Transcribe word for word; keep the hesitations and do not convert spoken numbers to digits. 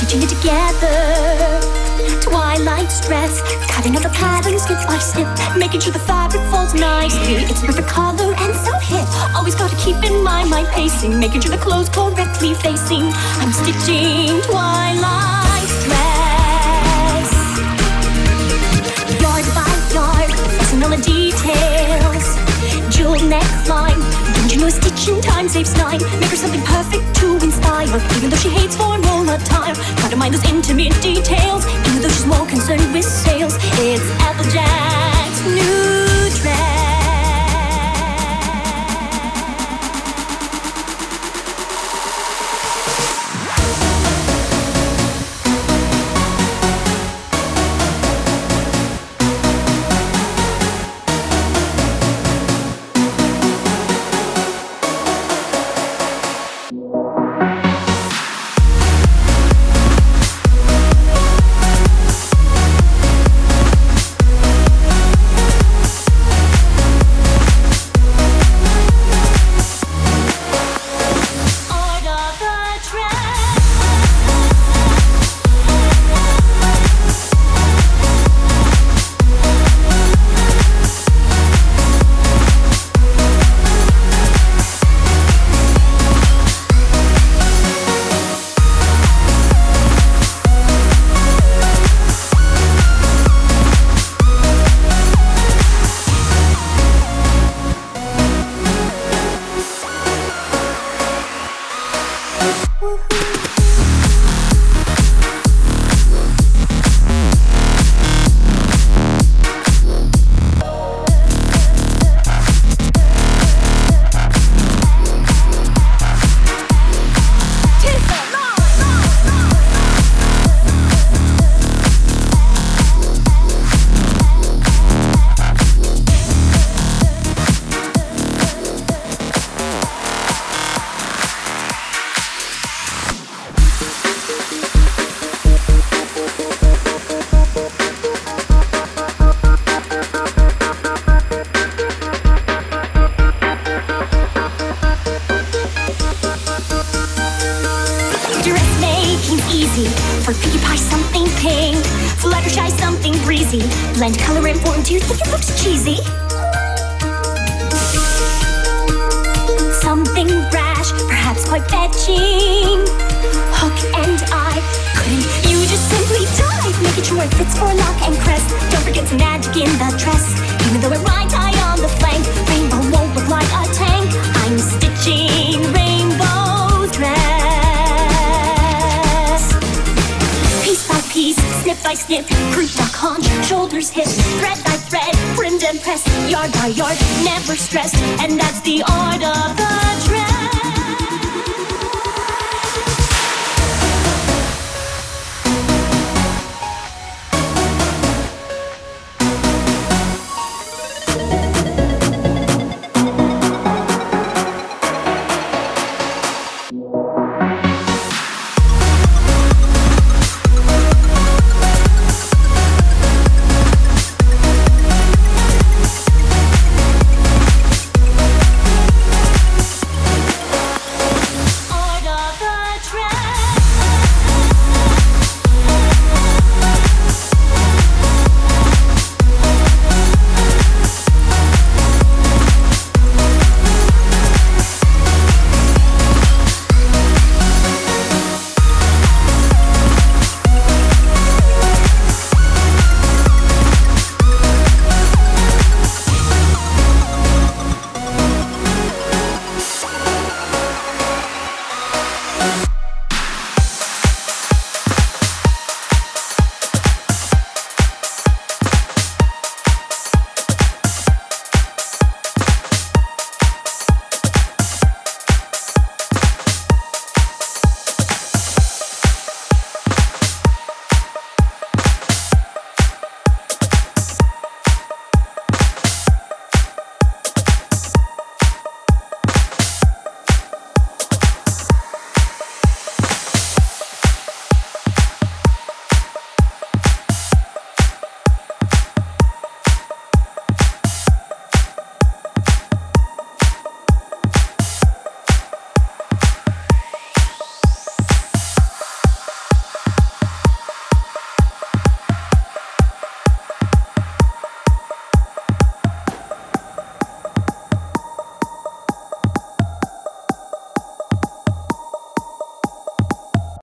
stitching it together. Twilight stress, cutting out the patterns snip by snip, making sure the fabric falls nicely. It's a perfect color and so hip. Always gotta keep in mind my pacing, making sure the clothes correctly facing. I'm stitching twilight stress. Yard by yard, focusing on the details. Jewel neckline, don't you know stitching time saves nine? Make her something perfect to inspire, even though she hates formal attire. Try to mind those intimate details, even though she's more concerned with sales. It's Applejack's new dress. Blend color and form, do you think it looks cheesy? Something brash, perhaps quite fetching. Hook and eye, couldn't you just simply dive? Making sure it fits for lock and crest. Don't forget some magic in the dress. Even though it rides high on the flank, rainbow won't look like a tank. I'm stitching rainbow dress. Piece by piece, snip by snip, creep duck haunch, shoulders hip, thread by thread, brimmed and pressed, yard by yard, never stressed, and that's the art of the dress.